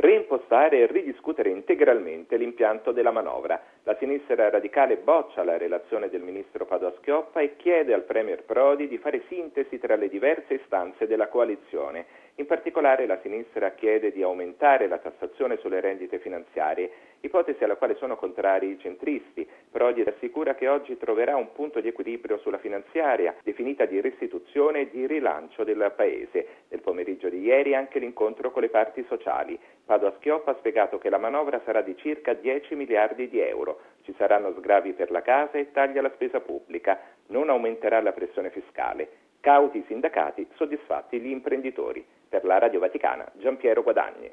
reimpostare e ridiscutere integralmente l'impianto della manovra. La sinistra radicale boccia la relazione del ministro Padoa-Schioppa e chiede al premier Prodi di fare sintesi tra le diverse istanze della coalizione. In particolare la sinistra chiede di aumentare la tassazione sulle rendite finanziarie, ipotesi alla quale sono contrari i centristi. Prodi assicura che oggi troverà un punto di equilibrio sulla finanziaria, definita di restituzione e di rilancio del Paese. Nel pomeriggio di ieri anche l'incontro con le parti sociali. Padoa-Schioppa ha spiegato che la manovra sarà di circa 10 miliardi di euro. Ci saranno sgravi per la casa e tagli alla spesa pubblica. Non aumenterà la pressione fiscale. Cauti i sindacati, soddisfatti gli imprenditori. Per la Radio Vaticana, Giampiero Guadagni.